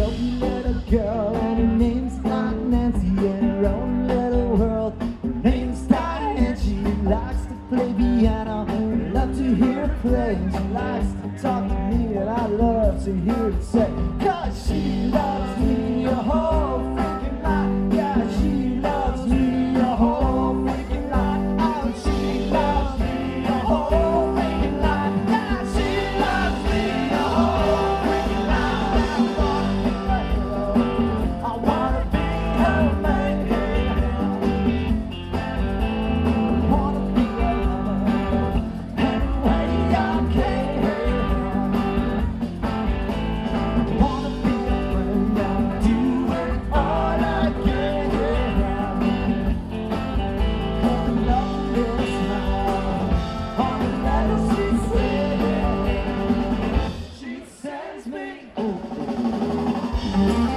lovely little girl, and her name's not Nancy. In her own little world, her name's Diane. She likes to play piano, I love to hear her play. And she likes to talk to me, and I love to hear her say, 'cause she loves me a whole freaking lot. Yeah, she loves me a whole freaking lot. Oh, she loves me a whole freaking lot. Yeah, she loves me a whole freaking lot. I wanna be her man. I wanna be a lover any way I can. I wanna be a friend. I'll do it all again. 'Cause I love this smile on the letter she sends me. Oh.